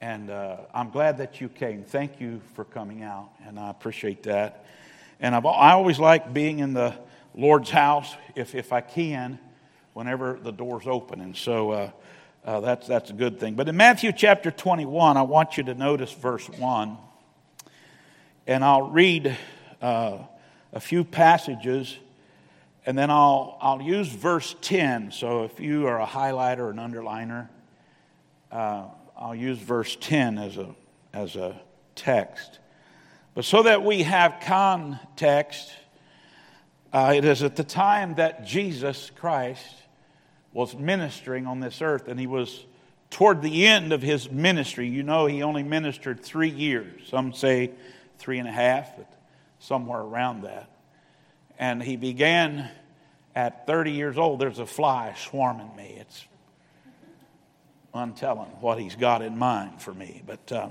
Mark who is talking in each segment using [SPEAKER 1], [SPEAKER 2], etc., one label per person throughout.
[SPEAKER 1] And I'm glad that you came. Thank you for coming out, and I appreciate that. And I always like being in the Lord's house if I can, whenever the door's open. And so that's a good thing. But in Matthew chapter 21, I want you to notice verse 1. And I'll read a few passages, and then I'll use verse 10. So if you are a highlighter or an underliner, I'll use verse 10 as a text. But so that we have context, it is at the time that Jesus Christ was ministering on this earth, and he was toward the end of his ministry. You know, he only ministered 3 years. Some say 3.5, but somewhere around that. And he began at 30 years old. There's a fly swarming me. It's untelling what he's got in mind for me. But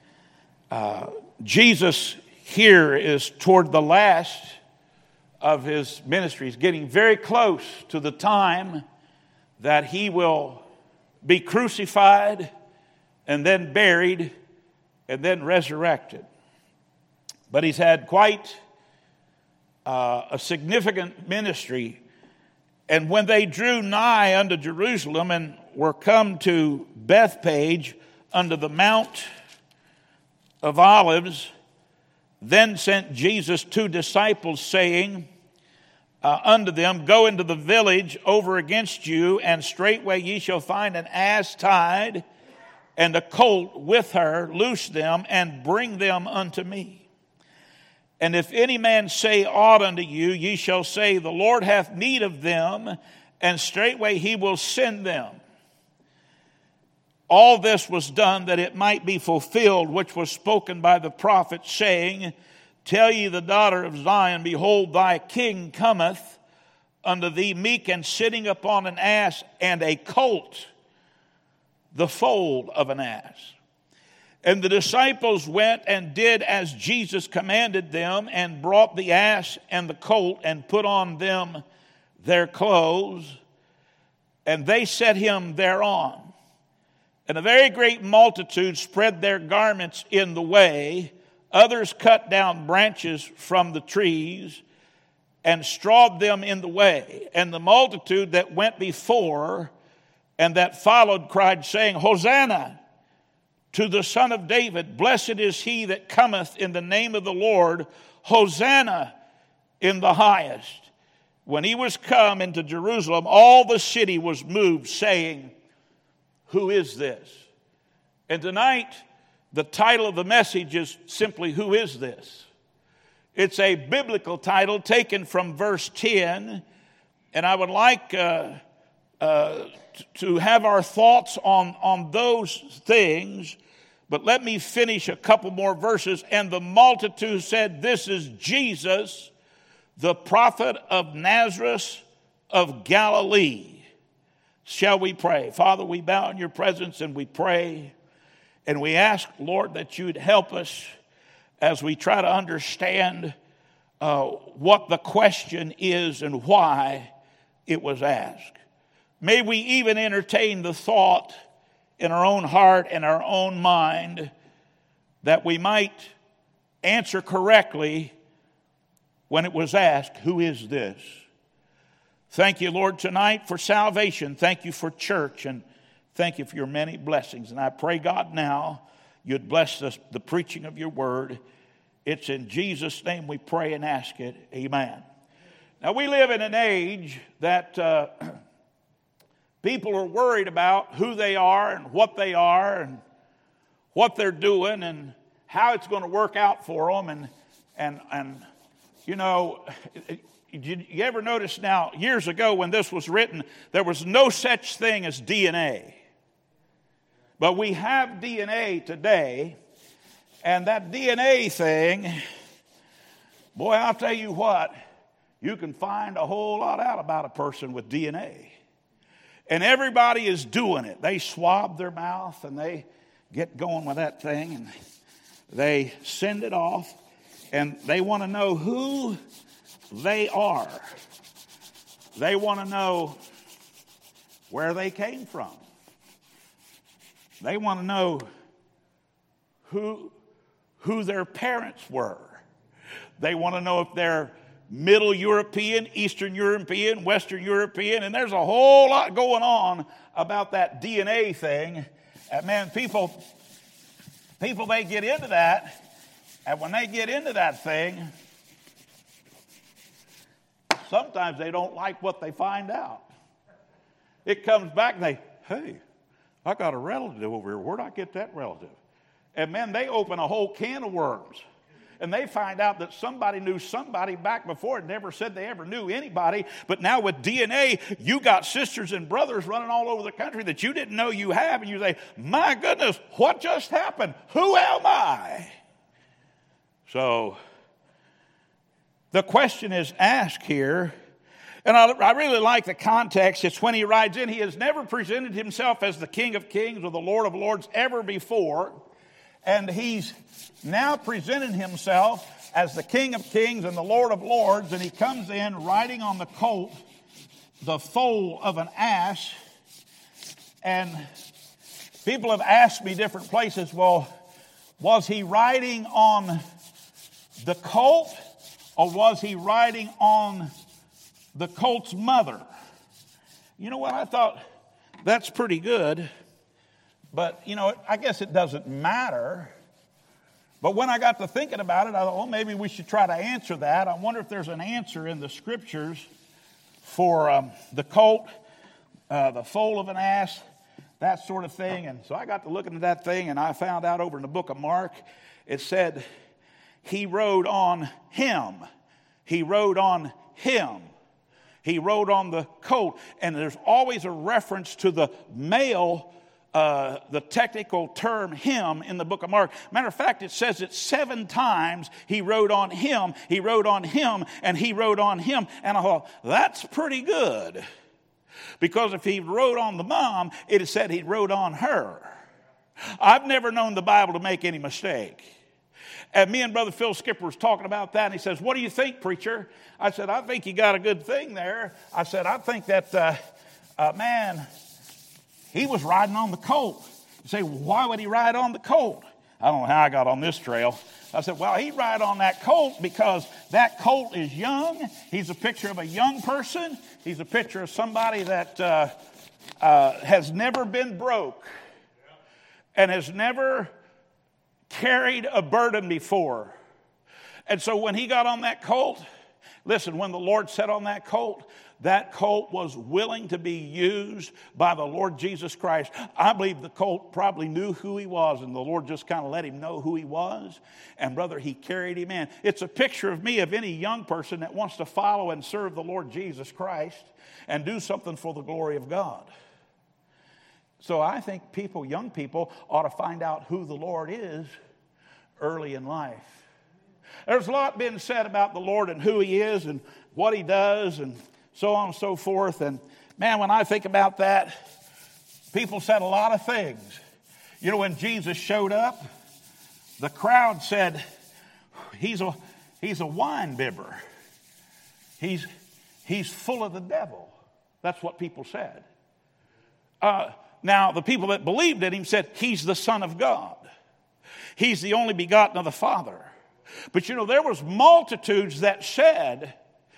[SPEAKER 1] Jesus here is toward the last of his ministry. He's getting very close to the time that he will be crucified and then buried and then resurrected. But he's had quite a significant ministry. And when they drew nigh unto Jerusalem and were come to Bethphage under the Mount of Olives, then sent Jesus 2 disciples, saying unto them, Go into the village over against you, and straightway ye shall find an ass tied, and a colt with her. Loose them, and bring them unto me. And if any man say aught unto you, ye shall say, The Lord hath need of them, and straightway he will send them. All this was done that it might be fulfilled, which was spoken by the prophet, saying, Tell ye the daughter of Zion, Behold, thy king cometh unto thee, meek and sitting upon an ass, and a colt, the foal of an ass. And the disciples went and did as Jesus commanded them, and brought the ass and the colt, and put on them their clothes, and they set him thereon. And a very great multitude spread their garments in the way. Others cut down branches from the trees and strawed them in the way. And the multitude that went before and that followed cried, saying, Hosanna to the Son of David. Blessed is he that cometh in the name of the Lord. Hosanna in the highest. When he was come into Jerusalem, all the city was moved, saying, Who is this? And tonight, the title of the message is simply, Who is this? It's a biblical title taken from verse 10. And I would like to have our thoughts on those things. But let me finish a couple more verses. And the multitude said, This is Jesus, the prophet of Nazareth of Galilee. Shall we pray? Father, we bow in your presence and we pray. And we ask, Lord, that you'd help us as we try to understand what the question is and why it was asked. May we even entertain the thought in our own heart and our own mind that we might answer correctly when it was asked, Who is this? Thank you, Lord, tonight for salvation. Thank you for church, and thank you for your many blessings. And I pray, God, now you'd bless the preaching of your word. It's in Jesus' name we pray and ask it. Amen. Now, we live in an age that people are worried about who they are and what they're doing and how it's going to work out for them. And you know, you ever notice now, years ago when this was written, there was no such thing as DNA. But we have DNA today, and that DNA thing, boy, I'll tell you what, you can find a whole lot out about a person with DNA. And everybody is doing it. They swab their mouth, and they get going with that thing, and they send it off, and they want to know who they are. They want to know where they came from. They want to know who their parents were. They want to know if they're Middle European, Eastern European, Western European, and there's a whole lot going on about that DNA thing. And man, people, they get into that, and when they get into that thing, sometimes they don't like what they find out. It comes back and hey, I got a relative over here. Where'd I get that relative? And man, they open a whole can of worms. And they find out that somebody knew somebody back before and never said they ever knew anybody. But now with DNA, you got sisters and brothers running all over the country that you didn't know you have. And you say, my goodness, what just happened? Who am I? So the question is asked here. And I really like the context. It's when he rides in. He has never presented himself as the King of Kings or the Lord of Lords ever before. And he's now presented himself as the King of Kings and the Lord of Lords. And he comes in riding on the colt, the foal of an ass. And people have asked me different places, well, was he riding on the colt or was he riding on the colt's mother? You know what? I thought that's pretty good. But, I guess it doesn't matter. But when I got to thinking about it, I thought, well, maybe we should try to answer that. I wonder if there's an answer in the scriptures for the colt, the foal of an ass, that sort of thing. And so I got to looking at that thing, and I found out over in the book of Mark, it said, he rode on him. He rode on him. He rode on the colt. And there's always a reference to the male, the technical term him in the book of Mark. Matter of fact, it says it 7 times. He rode on him, he rode on him, and he rode on him. And I thought, that's pretty good. Because if he rode on the mom, it said he rode on her. I've never known the Bible to make any mistake. And me and Brother Phil Skipper was talking about that, and he says, what do you think, preacher? I said, I think you got a good thing there. I said, I think that, man, he was riding on the colt. You say, well, why would he ride on the colt? I don't know how I got on this trail. I said, well, he'd ride on that colt because that colt is young. He's a picture of a young person. He's a picture of somebody that has never been broke and has never carried a burden before. And so when he got on that colt, listen, when the Lord sat on that colt was willing to be used by the Lord Jesus Christ. I believe the colt probably knew who he was, and the Lord just kind of let him know who he was. And brother, he carried him in. It's a picture of me, of any young person that wants to follow and serve the Lord Jesus Christ and do something for the glory of God. So I think young people, ought to find out who the Lord is early in life. There's a lot been said about the Lord and who he is and what he does and so on and so forth. And man, when I think about that, people said a lot of things. When Jesus showed up, the crowd said, he's a wine bibber. He's full of the devil. That's what people said. Now, the people that believed in him said, he's the Son of God. He's the only begotten of the Father. But there was multitudes that said,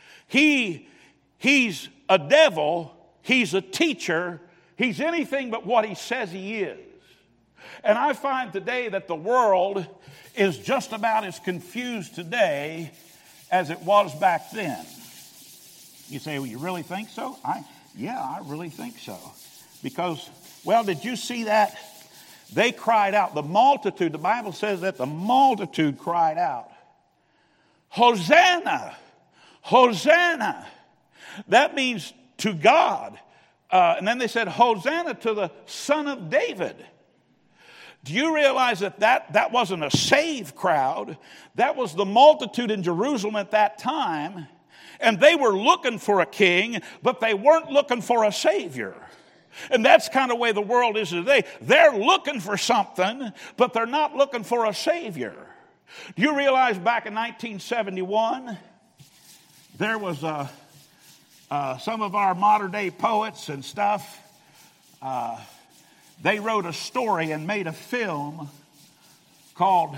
[SPEAKER 1] he's a devil, he's a teacher, he's anything but what he says he is. And I find today that the world is just about as confused today as it was back then. You say, well, you really think so? Yeah, I really think so. Because, well, did you see that? They cried out. The multitude, the Bible says that the multitude cried out, Hosanna, Hosanna. That means to God. And then they said, Hosanna to the Son of David. Do you realize that wasn't a saved crowd? That was the multitude in Jerusalem at that time. And they were looking for a king, but they weren't looking for a savior. And that's kind of the way the world is today. They're looking for something, but they're not looking for a savior. Do you realize back in 1971, there was some of our modern day poets and stuff, they wrote a story and made a film called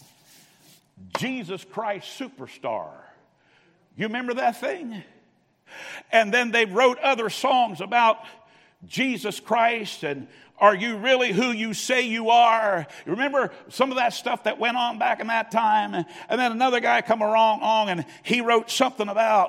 [SPEAKER 1] Jesus Christ Superstar. You remember that thing? And then they wrote other songs about Jesus Christ and are you really who you say you are? You remember some of that stuff that went on back in that time? And then another guy come along and he wrote something about,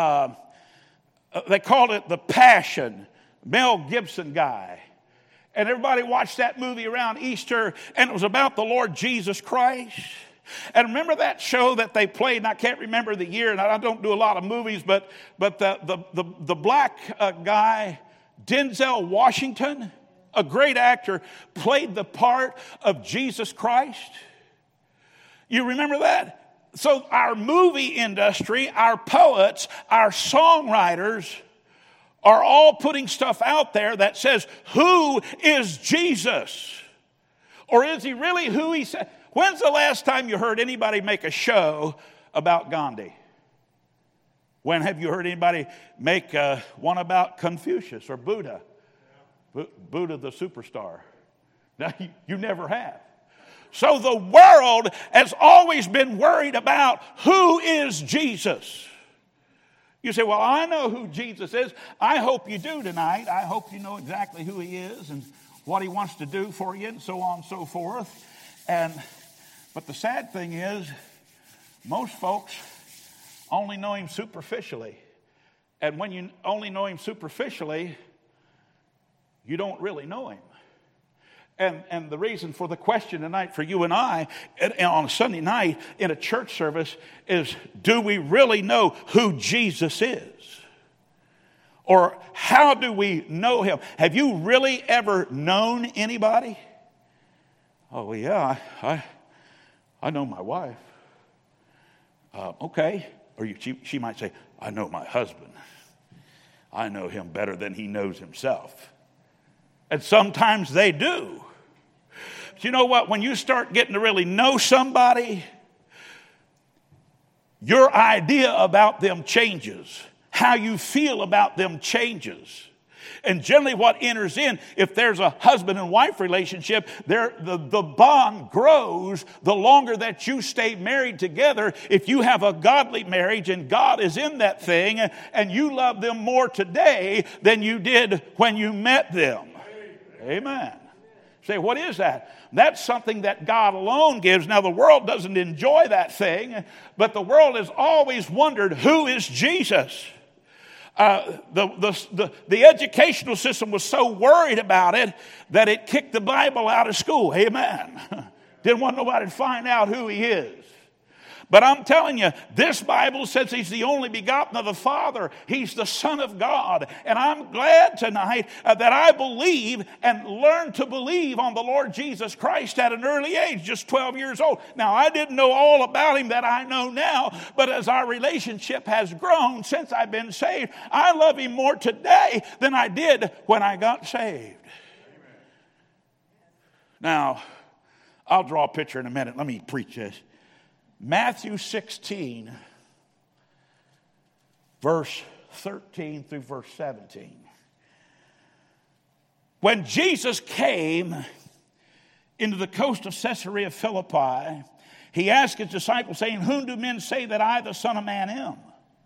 [SPEAKER 1] they called it The Passion, Mel Gibson guy. And everybody watched that movie around Easter, and it was about the Lord Jesus Christ. And remember that show that they played, and I can't remember the year, and I don't do a lot of movies, but the black guy, Denzel Washington, a great actor, played the part of Jesus Christ. You remember that? So our movie industry, our poets, our songwriters are all putting stuff out there that says, who is Jesus? Or is he really who he said? When's the last time you heard anybody make a show about Gandhi? When have you heard anybody make one about Confucius or Buddha? Buddha the superstar. Now, you never have. So the world has always been worried about who is Jesus. You say, well, I know who Jesus is. I hope you do tonight. I hope you know exactly who he is and what he wants to do for you and so on and so forth. But the sad thing is, most folks only know him superficially. And when you only know him superficially, you don't really know him. And the reason for the question tonight for you and I on a Sunday night in a church service is, do we really know who Jesus is? Or how do we know him? Have you really ever known anybody? Oh, yeah, I know my wife. Okay. Or she might say, I know my husband. I know him better than he knows himself. And sometimes they do. But you know what? When you start getting to really know somebody, your idea about them changes. How you feel about them changes. And generally what enters in, if there's a husband and wife relationship, the bond grows the longer that you stay married together. If you have a godly marriage and God is in that thing and you love them more today than you did when you met them. Amen. Say, what is that? That's something that God alone gives. Now, the world doesn't enjoy that thing, but the world has always wondered, who is Jesus? The educational system was so worried about it that it kicked the Bible out of school. Amen. Didn't want nobody to find out who he is. But I'm telling you, this Bible says he's the only begotten of the Father. He's the Son of God. And I'm glad tonight that I believe and learned to believe on the Lord Jesus Christ at an early age, just 12 years old. Now, I didn't know all about him that I know now, but as our relationship has grown since I've been saved, I love him more today than I did when I got saved. Now, I'll draw a picture in a minute. Let me preach this. Matthew 16, verse 13 through verse 17. When Jesus came into the coast of Caesarea Philippi, he asked his disciples, saying, whom do men say that I, the Son of Man, am?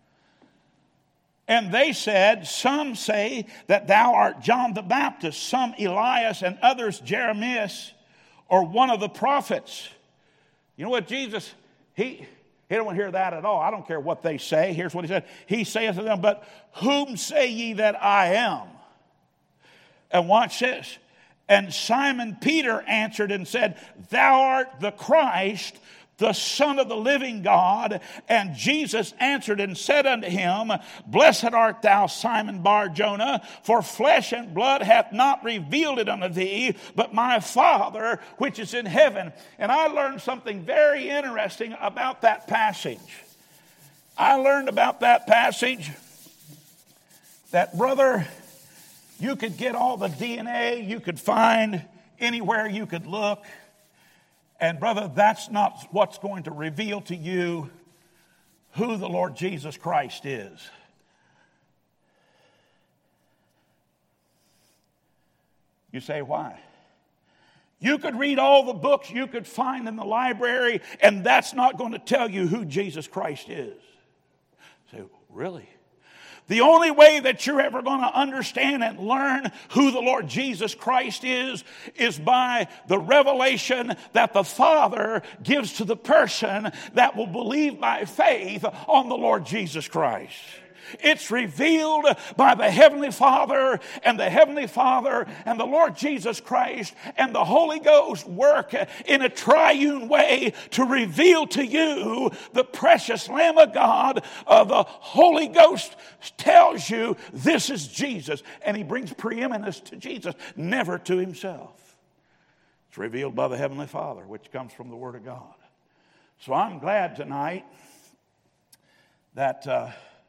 [SPEAKER 1] And they said, some say that thou art John the Baptist, some Elias, and others Jeremias, or one of the prophets. You know what Jesus... He don't want to hear that at all. I don't care what they say. Here's what he said. He saith to them, but whom say ye that I am? And watch this. And Simon Peter answered and said, thou art the Christ, the Son of the living God. And Jesus answered and said unto him, blessed art thou, Simon Bar-Jonah, for flesh and blood hath not revealed it unto thee, but my Father which is in heaven. And I learned something very interesting about that passage. I learned about that passage that, brother, you could get all the DNA you could find anywhere you could look. And brother, that's not what's going to reveal to you who the Lord Jesus Christ is. You say, why? You could read all the books you could find in the library, and that's not going to tell you who Jesus Christ is. Say, really? The only way that you're ever going to understand and learn who the Lord Jesus Christ is by the revelation that the Father gives to the person that will believe by faith on the Lord Jesus Christ. It's revealed by the Heavenly Father, and the Lord Jesus Christ and the Holy Ghost work in a triune way to reveal to you the precious Lamb of God. The Holy Ghost tells you this is Jesus, and he brings preeminence to Jesus, never to himself. It's revealed by the Heavenly Father, which comes from the Word of God. So I'm glad tonight that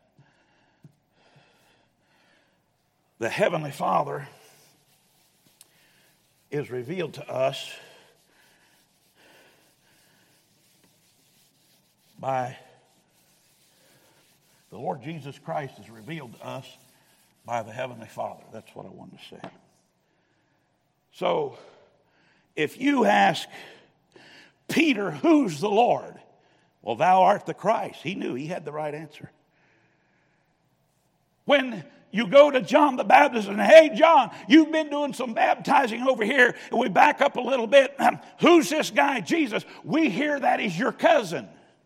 [SPEAKER 1] the Heavenly Father is revealed to us by the Lord Jesus Christ is revealed to us by the Heavenly Father. That's what I wanted to say. So, if you ask Peter, who's the Lord? Well, thou art the Christ. He knew he had the right answer. When you go to John the Baptist and, hey, John, you've been doing some baptizing over here. And we back up a little bit. Who's this guy, Jesus? We hear that he's your cousin.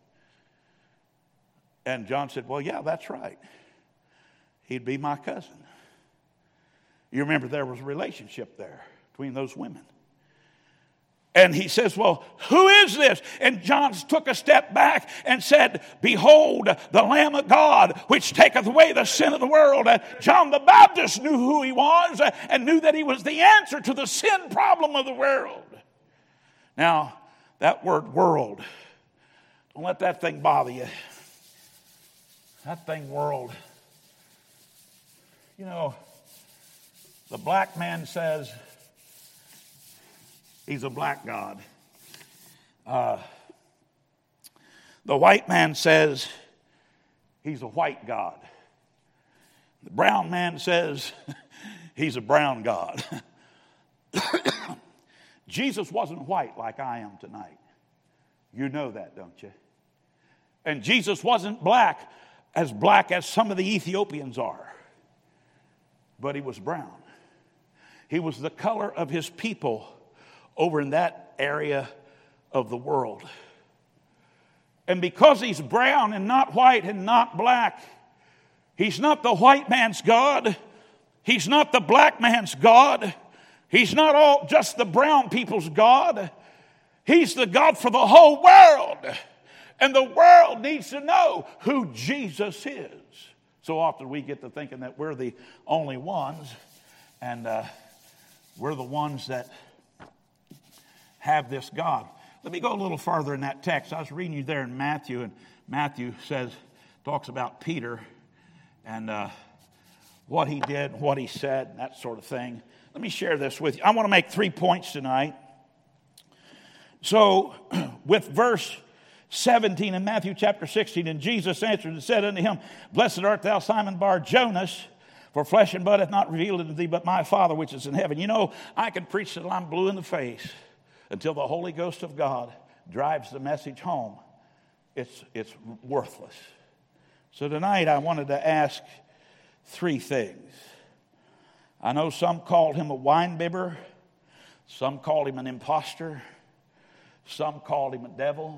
[SPEAKER 1] And John said, well, yeah, that's right. He'd be my cousin. You remember there was a relationship there between those women. And he says, well, who is this? And John took a step back and said, behold, the Lamb of God, which taketh away the sin of the world. And John the Baptist knew who he was and knew that he was the answer to the sin problem of the world. Now, that word world, don't let that thing bother you. That thing world. You know, the black man says, he's a black God. The white man says he's a white God. The brown man says he's a brown God. Jesus wasn't white like I am tonight. You know that, don't you? And Jesus wasn't black as some of the Ethiopians are. But he was brown. He was the color of his people over in that area of the world. And because he's brown and not white and not black, he's not the white man's God. He's not the black man's God. He's not all just the brown people's God. He's the God for the whole world. And the world needs to know who Jesus is. So often we get to thinking that we're the only ones, and we're the ones that have this God. Let me go a little farther in that text. I was reading you there in Matthew, and Matthew talks about Peter and what he did, what he said, and that sort of thing. Let me share this with you. I want to make 3 points tonight. So, with verse 17 in Matthew chapter 16, and Jesus answered and said unto him, Blessed art thou, Simon Bar-Jonas, for flesh and blood hath not revealed it to thee, but my Father which is in heaven. You know, I can preach till I'm blue in the face until the Holy Ghost of God drives the message home. It's worthless. So tonight I wanted to ask 3 things. I know some called him a winebibber. Some called him an imposter. Some called him a devil.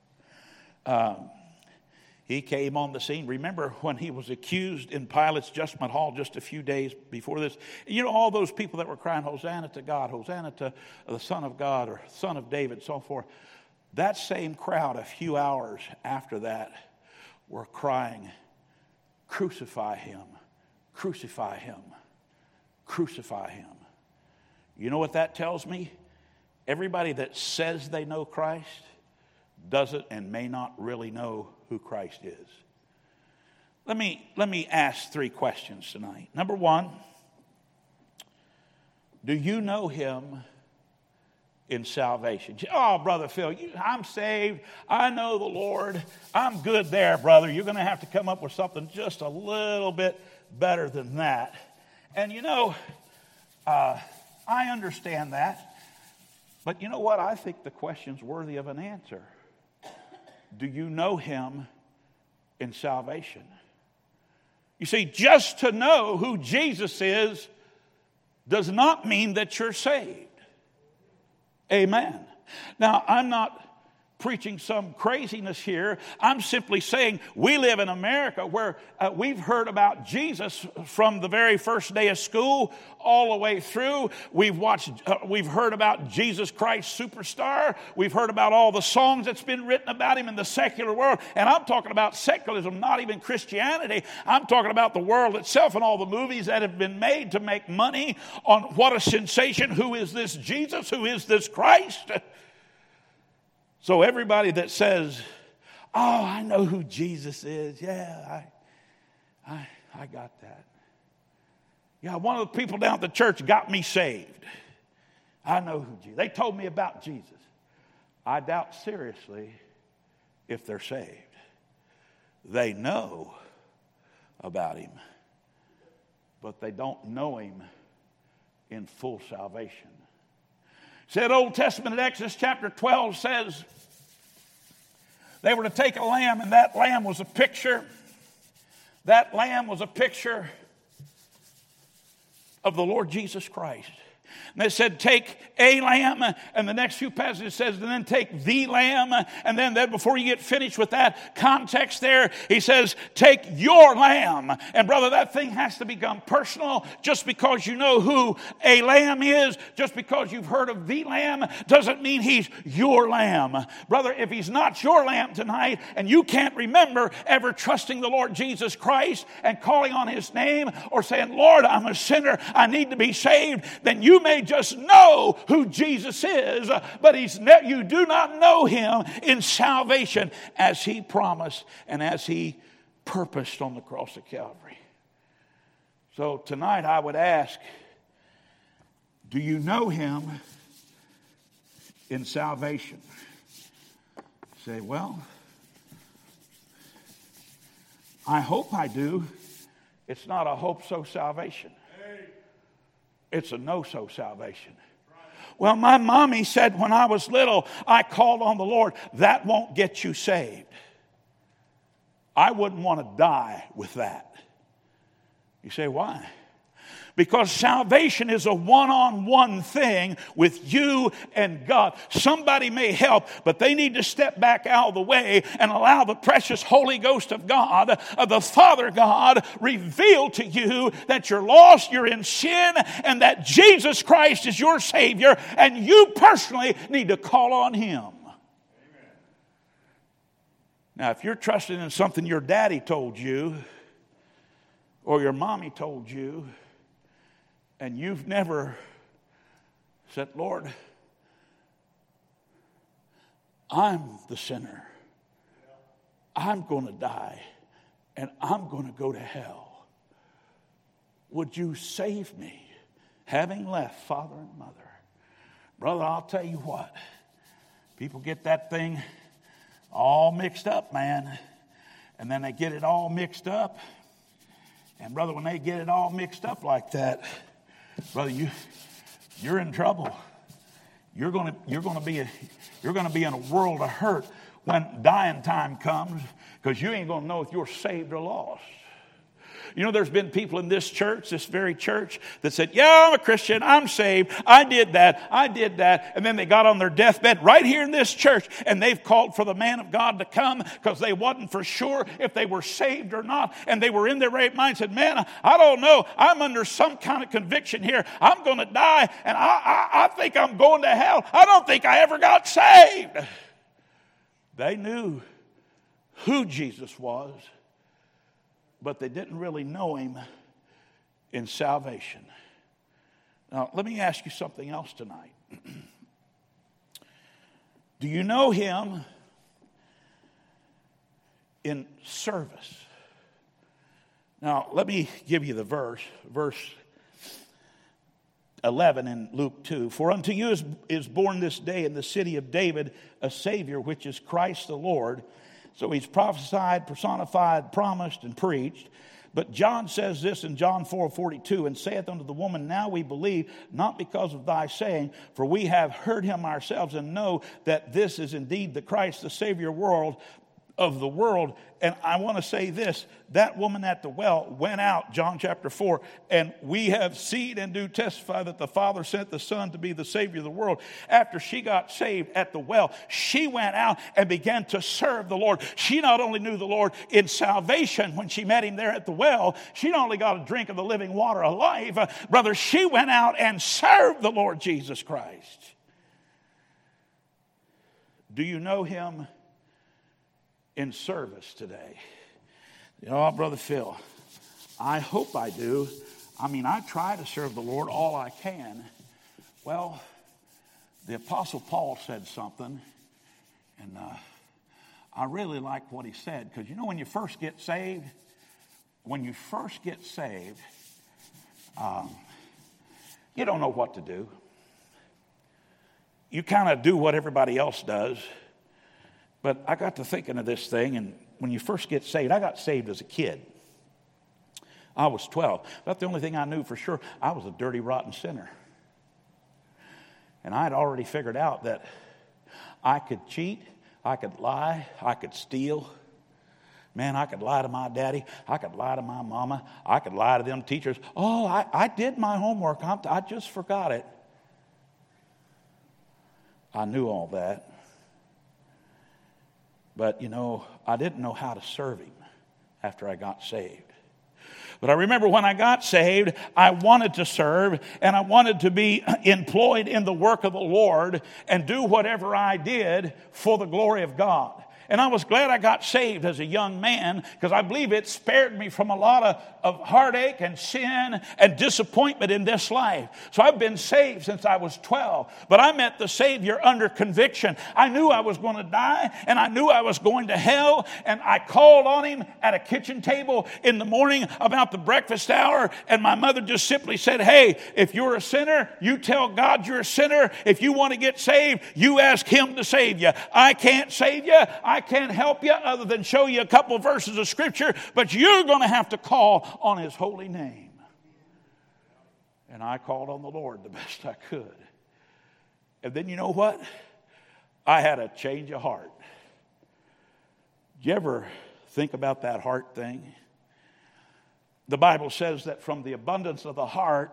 [SPEAKER 1] He came on the scene. Remember when he was accused in Pilate's judgment hall just a few days before this? You know, all those people that were crying, Hosanna to God, Hosanna to the Son of God, or Son of David, so forth. That same crowd a few hours after that were crying, crucify him, crucify him, crucify him. You know what that tells me? Everybody that says they know Christ doesn't and may not really know who Christ is. Let me ask 3 questions tonight. Number 1, do you know him in salvation? Oh, Brother Phil, I'm saved. I know the Lord. I'm good there, brother. You're going to have to come up with something just a little bit better than that. And you know, I understand that. But you know what? I think the question's worthy of an answer. Do you know him in salvation? You see, just to know who Jesus is does not mean that you're saved. Amen. Now, I'm not preaching some craziness here. I'm simply saying we live in America where we've heard about Jesus from the very first day of school all the way through. We've heard about Jesus Christ Superstar. We've heard about all the songs that's been written about him in the secular world. And I'm talking about secularism, not even Christianity. I'm talking about the world itself and all the movies that have been made to make money on what a sensation. Who is this Jesus? Who is this Christ? So everybody that says, oh, I know who Jesus is. Yeah, I got that. Yeah, one of the people down at the church got me saved. I know who Jesus is. They told me about Jesus. I doubt seriously if they're saved. They know about him, but they don't know him in full salvation. Said Old Testament in Exodus chapter 12 says they were to take a lamb, and that lamb was a picture. That lamb was a picture of the Lord Jesus Christ. And they said, take a lamb, and the next few passages says, and then take the lamb, and then before you get finished with that context there, he says, take your lamb. And brother, that thing has to become personal. Just because you know who a lamb is, just because you've heard of the lamb, doesn't mean he's your lamb. Brother, if he's not your lamb tonight, and you can't remember ever trusting the Lord Jesus Christ and calling on his name, or saying, Lord, I'm a sinner, I need to be saved, then you may just know who Jesus is, but you do not know him in salvation as he promised and as he purposed on the cross of Calvary. So tonight I would ask, do you know him in salvation? Say, well, I hope I do. It's not a hope-so salvation. It's a no-so salvation. Well, my mommy said when I was little, I called on the Lord. That won't get you saved. I wouldn't want to die with that. You say, why? Because salvation is a one-on-one thing with you and God. Somebody may help, but they need to step back out of the way and allow the precious Holy Ghost of God, of the Father God, reveal to you that you're lost, you're in sin, and that Jesus Christ is your Savior, and you personally need to call on him. Amen. Now, if you're trusting in something your daddy told you or your mommy told you, and you've never said, Lord, I'm the sinner. I'm going to die, and I'm going to go to hell. Would you save me, having left father and mother? Brother, I'll tell you what. People get that thing all mixed up, man. And then they get it all mixed up. And brother, when they get it all mixed up like that, brother, you're in trouble. You're going to be in a world of hurt when dying time comes, because you ain't going to know if you're saved or lost. You know, there's been people in this church, this very church, that said, yeah, I'm a Christian, I'm saved, I did that, and then they got on their deathbed right here in this church, and they've called for the man of God to come because they wasn't for sure if they were saved or not, and they were in their right mind, said, man, I don't know, I'm under some kind of conviction here, I'm going to die, and I think I'm going to hell, I don't think I ever got saved. They knew who Jesus was, but they didn't really know him in salvation. Now, let me ask you something else tonight. Do you know him in service? Now, let me give you the verse 11 in Luke 2. For unto you is born this day in the city of David a Savior, which is Christ the Lord. So he's prophesied, personified, promised, and preached. But John says this in John 4:42, and saith unto the woman, now we believe, not because of thy saying, for we have heard him ourselves, and know that this is indeed the Christ, the Savior of the world. And I want to say this, that woman at the well went out, John chapter 4, and we have seen and do testify that the Father sent the Son to be the Savior of the world. After she got saved at the well, she went out and began to serve the Lord. She not only knew the Lord in salvation when she met him there at the well, she not only got a drink of the living water of life, brother, she went out and served the Lord Jesus Christ. Do you know him in service today? You know, Brother Phil, I hope I do. I mean, I try to serve the Lord all I can. Well, the Apostle Paul said something, and I really like what he said, because you know, when you first get saved, you don't know what to do. You kind of do what everybody else does. But I got to thinking of this thing, and when you first get saved, I got saved as a kid. I was 12. That's the only thing I knew for sure. I was a dirty, rotten sinner. And I had already figured out that I could cheat, I could lie, I could steal. Man, I could lie to my daddy. I could lie to my mama. I could lie to them teachers. Oh, I did my homework. I just forgot it. I knew all that. But, you know, I didn't know how to serve him after I got saved. But I remember when I got saved, I wanted to serve, and I wanted to be employed in the work of the Lord and do whatever I did for the glory of God. And I was glad I got saved as a young man, because I believe it spared me from a lot of heartache and sin and disappointment in this life. So I've been saved since I was 12. But I met the Savior under conviction. I knew I was going to die, and I knew I was going to hell. And I called on him at a kitchen table in the morning about the breakfast hour. And my mother just simply said, hey, if you're a sinner, you tell God you're a sinner. If you want to get saved, you ask him to save you. I can't save you. I can't help you other than show you a couple of verses of Scripture, but you're going to have to call on his holy name. And I called on the Lord the best I could. And then you know what? I had a change of heart. Do you ever think about that heart thing? The Bible says that from the abundance of the heart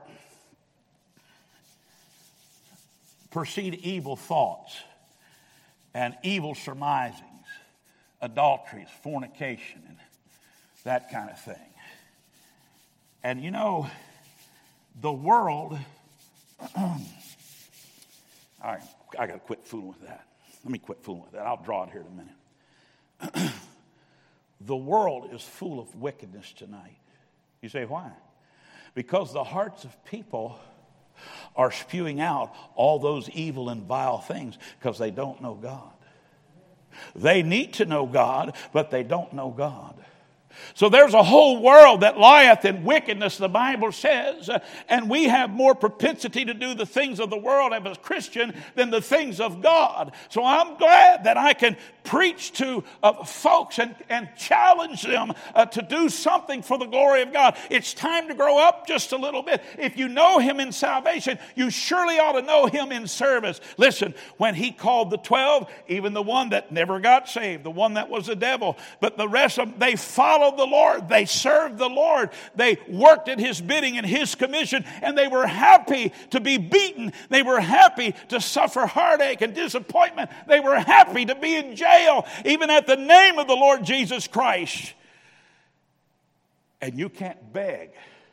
[SPEAKER 1] proceed evil thoughts and evil surmisings, adulteries, fornication, and that kind of thing. And you know, the world, all right, I got to quit fooling with that. Let me quit fooling with that. I'll draw it here in a minute. The world is full of wickedness tonight. You say, why? Because the hearts of people are spewing out all those evil and vile things because they don't know God. They need to know God, but they don't know God. So there's a whole world that lieth in wickedness, the Bible says, and we have more propensity to do the things of the world as a Christian than the things of God. So I'm glad that I can preach to folks and challenge them to do something for the glory of God. It's time to grow up just a little bit. If you know him in salvation, you surely ought to know him in service. Listen, when he called the 12, even the one that never got saved, the one that was the devil, but the rest of them, they followed the Lord. They served the Lord. They worked at his bidding and his commission, and they were happy to be beaten. They were happy to suffer heartache and disappointment. They were happy to be in jail, even at the name of the Lord Jesus Christ. And you can't beg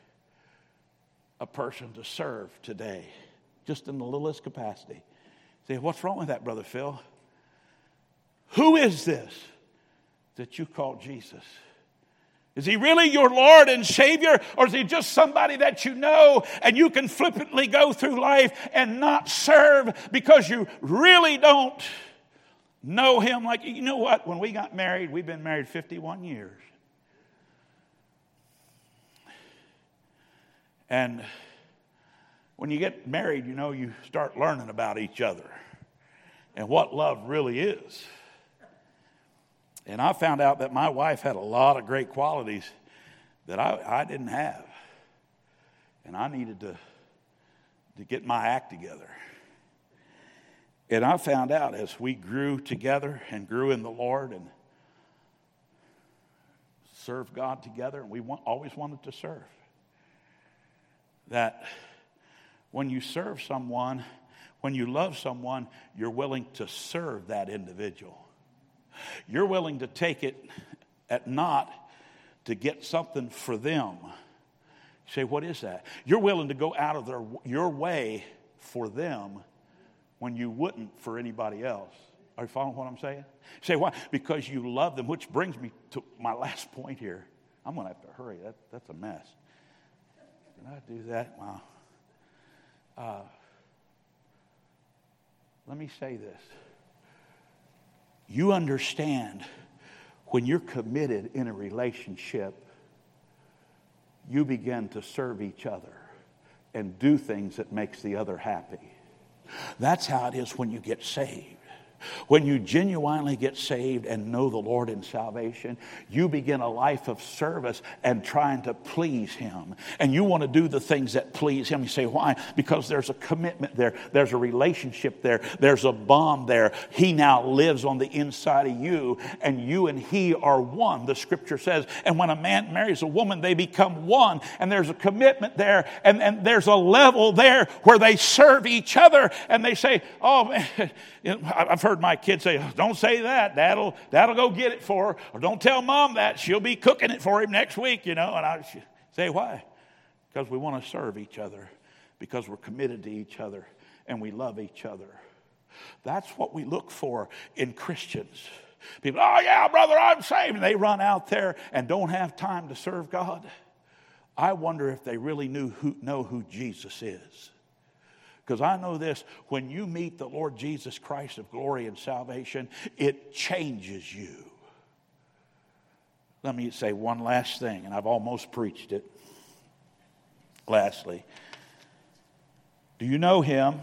[SPEAKER 1] a person to serve today, just in the littlest capacity. Say, what's wrong with that, Brother Phil? Who is this that you call Jesus? Is he really your Lord and Savior, or is he just somebody that you know and you can flippantly go through life and not serve because you really don't know him? Like, you know what? When we got married, we've been married 51 years. And when you get married, you know, you start learning about each other and what love really is. And I found out that my wife had a lot of great qualities that I didn't have. And I needed to get my act together. And I found out as we grew together and grew in the Lord and served God together, and we always wanted to serve, that when you serve someone, when you love someone, you're willing to serve that individual. You're willing to take it at naught to get something for them. You say, what is that? You're willing to go out of your way for them when you wouldn't for anybody else. Are you following what I'm saying? You say, why? Because you love them, which brings me to my last point here. I'm going to have to hurry. That's a mess. Did I do that? Wow. Let me say this. You understand when you're committed in a relationship, you begin to serve each other and do things that makes the other happy. That's how it is when you get saved. When you genuinely get saved and know the Lord in salvation, you begin a life of service and trying to please Him. And you want to do the things that please Him. You say, why? Because there's a commitment there. There's a relationship there. There's a bond there. He now lives on the inside of you, and you and He are one, the Scripture says. And when a man marries a woman, they become one. And there's a commitment there. And there's a level there where they serve each other. And they say, oh, man, I've heard my kids say, don't say that. Dad'll go get it for her. Or don't tell Mom that. She'll be cooking it for him next week, And I say, why? Because we want to serve each other. Because we're committed to each other. And we love each other. That's what we look for in Christians. People, oh yeah, brother, I'm saved. And they run out there and don't have time to serve God. I wonder if they really know who Jesus is. Because I know this, when you meet the Lord Jesus Christ of glory and salvation, it changes you. Let me say one last thing, and I've almost preached it. Lastly, do you know Him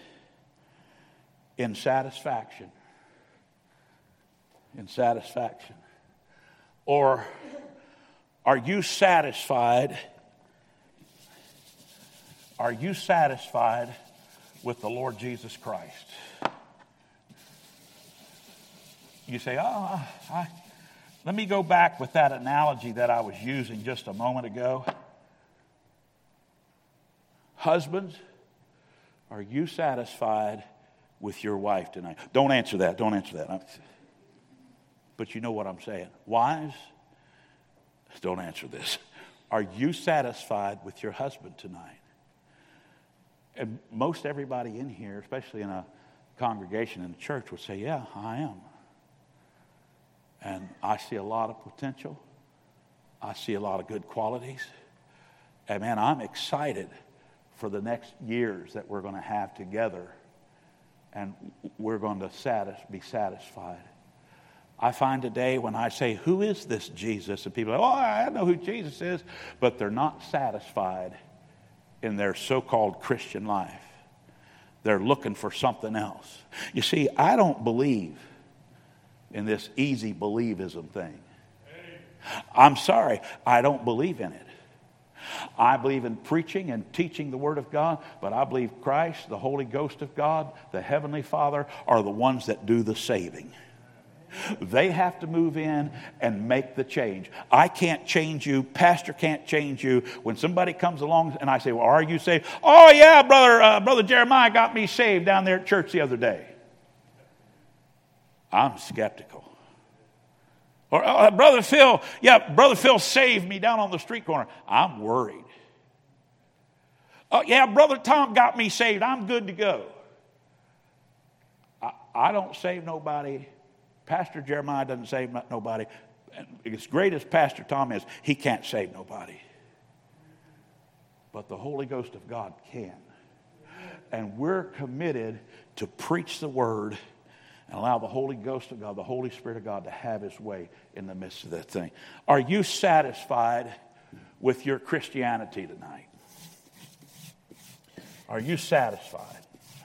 [SPEAKER 1] in satisfaction? In satisfaction. Or are you satisfied? Are you satisfied with the Lord Jesus Christ? You say, let me go back with that analogy that I was using just a moment ago. Husbands, are you satisfied with your wife tonight? Don't answer that. Don't answer that. But you know what I'm saying. Wives, don't answer this. Are you satisfied with your husband tonight? And most everybody in here, especially in a congregation in the church, would say, yeah, I am. And I see a lot of potential. I see a lot of good qualities. And man, I'm excited for the next years that we're going to have together. And we're going to be satisfied. I find today when I say, who is this Jesus? And people are like, oh, I know who Jesus is. But they're not satisfied in their so-called Christian life. They're looking for something else. You see, I don't believe in this easy believism thing. I'm sorry, I don't believe in it. I believe in preaching and teaching the Word of God, but I believe Christ, the Holy Ghost of God, the Heavenly Father, are the ones that do the saving. They have to move in and make the change. I can't change you. Pastor can't change you. When somebody comes along and I say, well, are you saved? Oh, yeah, Brother Jeremiah got me saved down there at church the other day. I'm skeptical. Or Brother Phil saved me down on the street corner. I'm worried. Oh, yeah, Brother Tom got me saved. I'm good to go. I don't save nobody. Pastor Jeremiah doesn't save nobody. As great as Pastor Tom is, he can't save nobody. But the Holy Ghost of God can. And we're committed to preach the Word and allow the Holy Ghost of God, the Holy Spirit of God, to have His way in the midst of that thing. Are you satisfied with your Christianity tonight? Are you satisfied?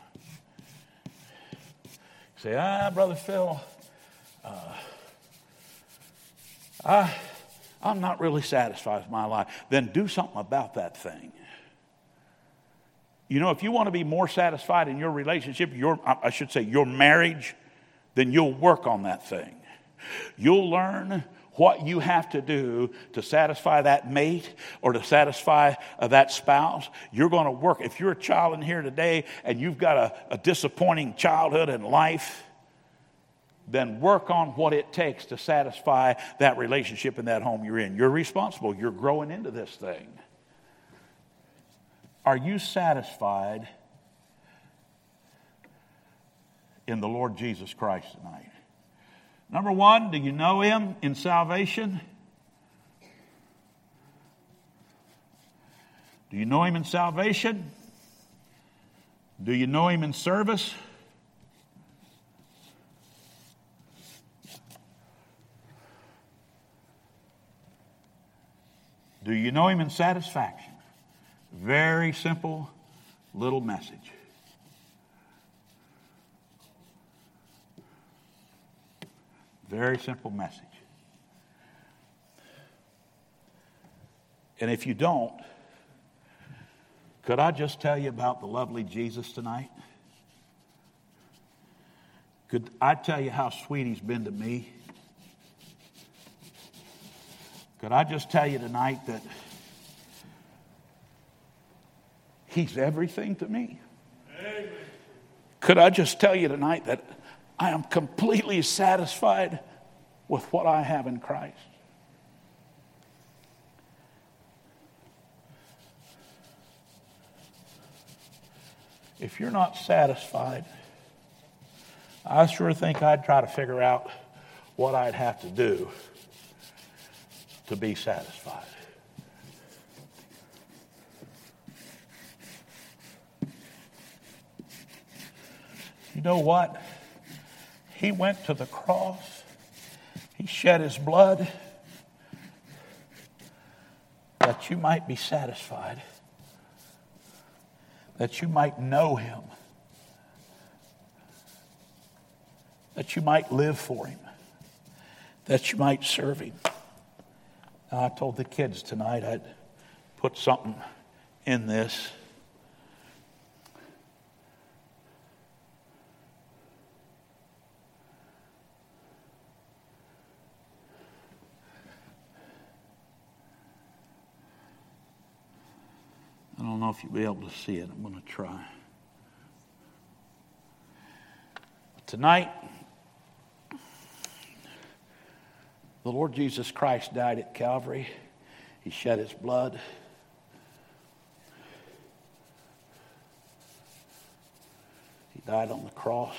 [SPEAKER 1] You say, Brother Phil, I'm not really satisfied with my life. Then do something about that thing. You know, if you want to be more satisfied in your relationship, your marriage, then you'll work on that thing. You'll learn what you have to do to satisfy that mate or to satisfy that spouse. You're going to work. If you're a child in here today and you've got a disappointing childhood and life, then work on what it takes to satisfy that relationship in that home you're in. You're responsible. You're growing into this thing. Are you satisfied in the Lord Jesus Christ tonight? Number one, do you know Him in salvation? Do you know Him in salvation? Do you know Him in service? Do you know Him in satisfaction? Very simple little message. Very simple message. And if you don't, could I just tell you about the lovely Jesus tonight? Could I tell you how sweet He's been to me? Could I just tell you tonight that He's everything to me? Amen. Could I just tell you tonight that I am completely satisfied with what I have in Christ? If you're not satisfied, I sure think I'd try to figure out what I'd have to do to be satisfied. You know what? He went to the cross. He shed His blood that you might be satisfied, that you might know Him, that you might live for Him, that you might serve Him. Now, I told the kids tonight I'd put something in this. I don't know if you'll be able to see it. I'm going to try. Tonight, the Lord Jesus Christ died at Calvary. He shed His blood. He died on the cross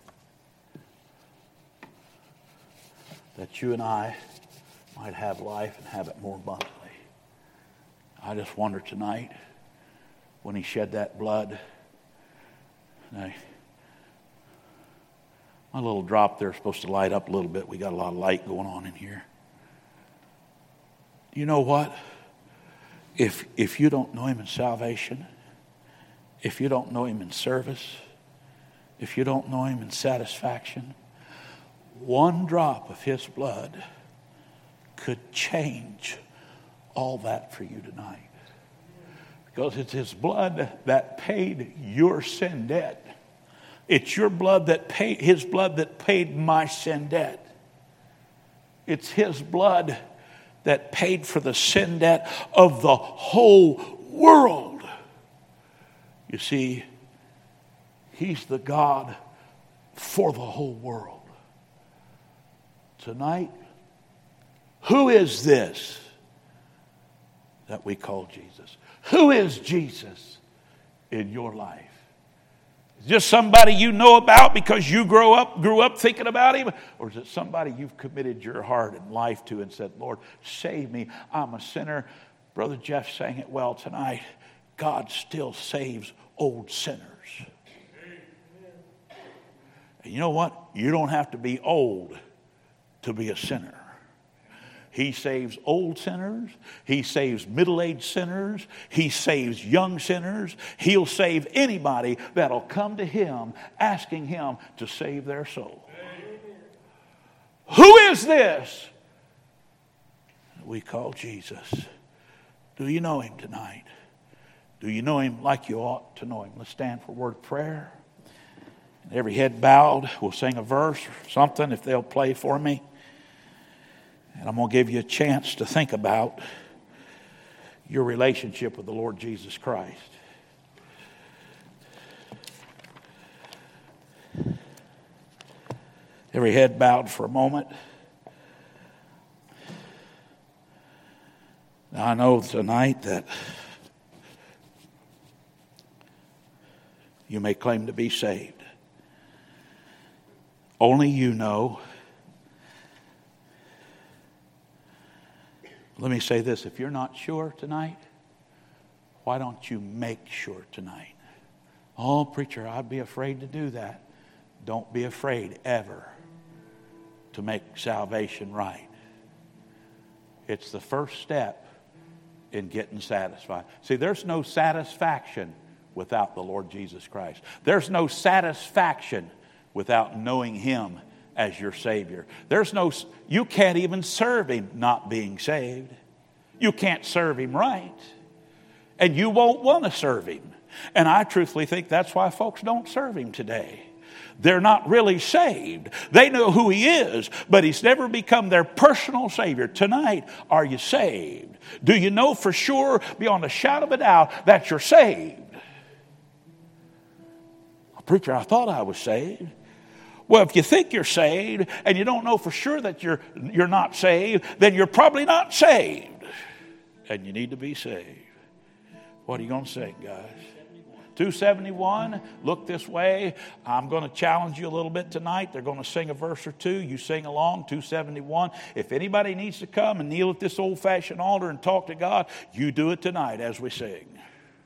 [SPEAKER 1] that you and I might have life and have it more abundantly. I just wonder tonight, when He shed that blood, my little drop there is supposed to light up a little bit. We got a lot of light going on in here. You know what? If you don't know Him in salvation, if you don't know Him in service, if you don't know Him in satisfaction, one drop of His blood could change all that for you tonight. Because it's His blood that paid your sin debt. It's your blood that paid, His blood that paid my sin debt. It's His blood that paid for the sin debt of the whole world. You see, He's the God for the whole world. Tonight, who is this that we call Jesus? Who is Jesus in your life? Is it just somebody you know about because you grew up thinking about Him? Or is it somebody you've committed your heart and life to and said, Lord, save me, I'm a sinner? Brother Jeff sang it well tonight. God still saves old sinners. And you know what? You don't have to be old to be a sinner. He saves old sinners. He saves middle-aged sinners. He saves young sinners. He'll save anybody that'll come to Him asking Him to save their soul. Amen. Who is this we call Jesus. Do you know him tonight? Do you know him like you ought to know him? Let's stand for a word of prayer. Every head bowed. We'll sing a verse or something if they'll play for me. And I'm going to give you a chance to think about your relationship with the Lord Jesus Christ. Every head bowed for a moment. Now, I know tonight that you may claim to be saved. Only you know. Let me say this. If you're not sure tonight, why don't you make sure tonight? Oh, preacher, I'd be afraid to do that. Don't be afraid ever to make salvation right. It's the first step in getting satisfied. See, there's no satisfaction without the Lord Jesus Christ. There's no satisfaction without knowing him as your Savior. You can't even serve him not being saved. You can't serve him right. And you won't want to serve him. And I truthfully think that's why folks don't serve him today. They're not really saved. They know who he is, but he's never become their personal Savior. Tonight, are you saved? Do you know for sure, beyond a shadow of a doubt, that you're saved? Preacher, I thought I was saved. Well, if you think you're saved and you don't know for sure that you're not saved, then you're probably not saved. And you need to be saved. What are you going to sing, guys? 271. Look this way. I'm going to challenge you a little bit tonight. They're going to sing a verse or two. You sing along. 271. If anybody needs to come and kneel at this old-fashioned altar and talk to God, you do it tonight as we sing.